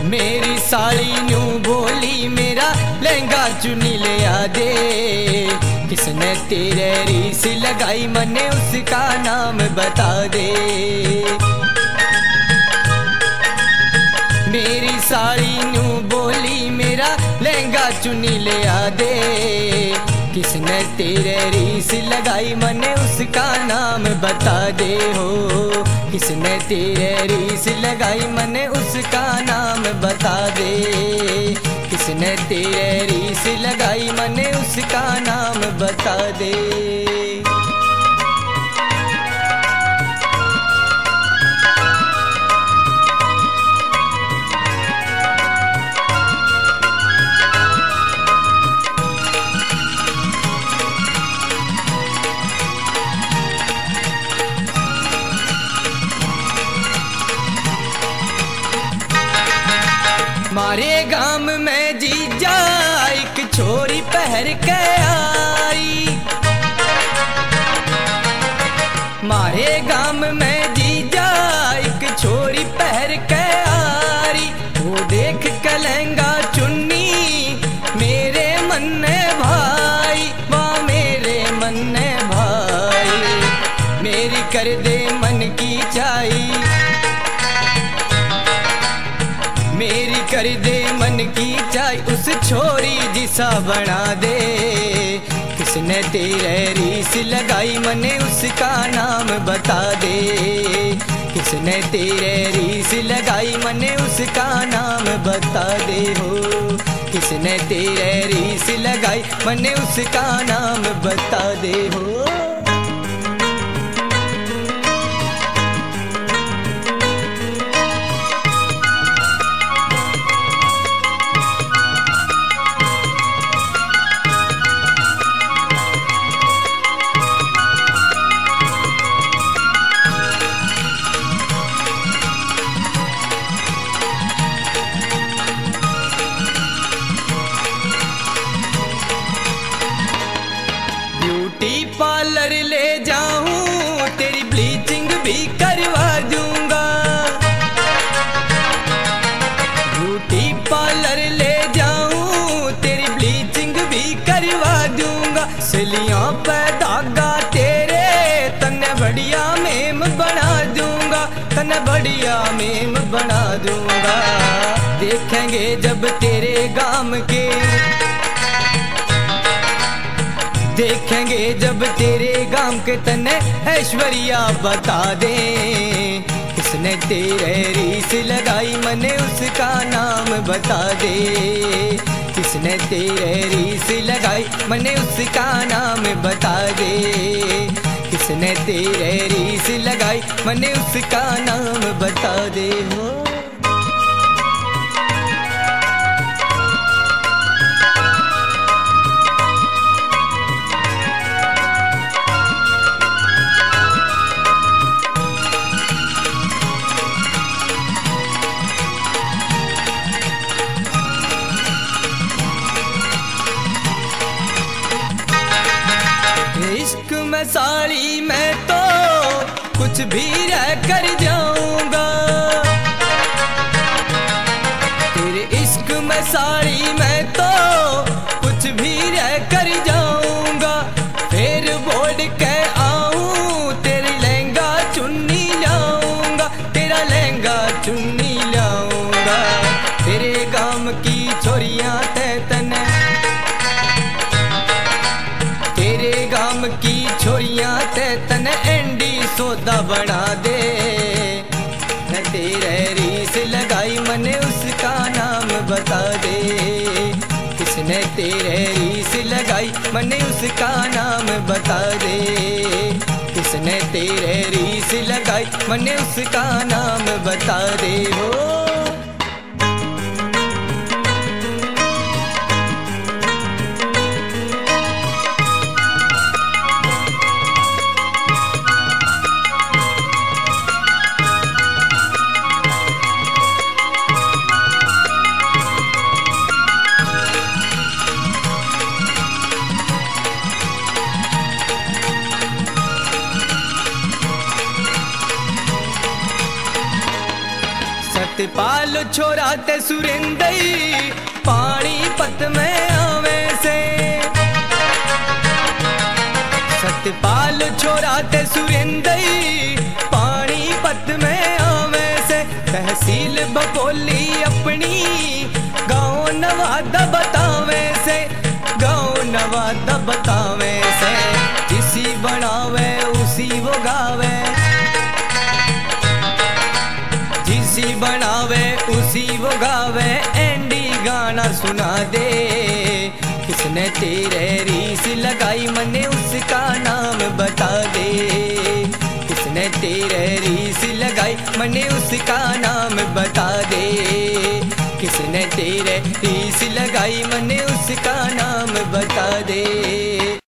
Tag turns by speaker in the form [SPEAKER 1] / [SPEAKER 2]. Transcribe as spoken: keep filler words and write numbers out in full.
[SPEAKER 1] मेरी साली न्यू बोली मेरा लहंगा चुनी ले आ दे। किसने तेरे रीस लगाई मने उसका नाम बता दे। मेरी साली न्यू बोली मेरा लहंगा चुनी ले आ दे। किसने तेरे रीस लगाई मने उसका नाम बता दे हो। किसने तेरे रीस लगाई मने उसका नाम बता दे। किसने तेरे रीस लगाई मने उसका नाम बता दे। मारे गांव में जीजा एक छोरी पहर के आई। मारे गांव में जीजा एक छोरी पहर के आई। वो देख के लहंगा चुन्नी मेरे मन ने भाई, वाह मेरे मन ने भाई। मेरी कर दे मन की चाही, मेरी कर दे मन की चाय उस छोरी जिसा बना दे। किसने तेरे रीस लगाई मने उसका नाम बता दे। किसने तेरे रीस लगाई मने उसका नाम बता दे हो। किसने तेरे रीस लगाई मने उसका नाम बता दे हो। ब्यूटी पार्लर ले जाऊं तेरी ब्लीचिंग भी करवा दूंगा। ब्यूटी पार्लर ले जाऊं तेरी ब्लीचिंग भी करवा दूंगा। सलियां पे धागा तेरे तन्ने बढ़िया मेम बना दूंगा। तन्ने बढ़िया मेम बना दूंगा। देखेंगे जब तेरे गाम के, देखेंगे जब तेरे गांव के तने ऐश्वर्या बता दे। किसने तेरे रीस लगाई मने उसका नाम बता दे। किसने तेरे रीस लगाई मने उसका नाम बता दे। किसने तेरे रीस लगाई मने उसका नाम बता दे हो। इश्क में साड़ी में तो कुछ भी रह कर जाऊंगा। तेरे इश्क में साड़ी में तो कुछ भी रह कर जाऊंगा। फिर बोल के आऊं तेरी लहंगा चुन्नी लाऊंगा। तेरा लहंगा चुन्नी लाऊंगा। तेरे गांव की छोरियां ते तने, तेरे गांव की छोरियां ते तने एंडी सौदा बना दे। न तेरे रीस लगाई मने उसका नाम बता दे। किसने तेरे रीस लगाई मने उसका नाम बता दे। किसने तेरे रीस लगाई मने उसका नाम बता दे हो। सतपाल छोरा ते सुरेंदई पानी पत में आवे से। सतपाल छोरा ते सुरेंदई पानी पत में आवे से। तहसील बकोली अपनी गाँव नवादा बतावे से। गाँव नवादा बतावे से। जिसी बनावे उसी वो गावे। जिसी बनावे उसी वो गावे। एंडी गाना सुना दे। किसने तेरे रीस लगाई मने उसका नाम बता दे। किसने तेरे रीस लगाई मने उसका नाम बता दे। किसने तेरे रीस लगाई मने उसका नाम बता दे।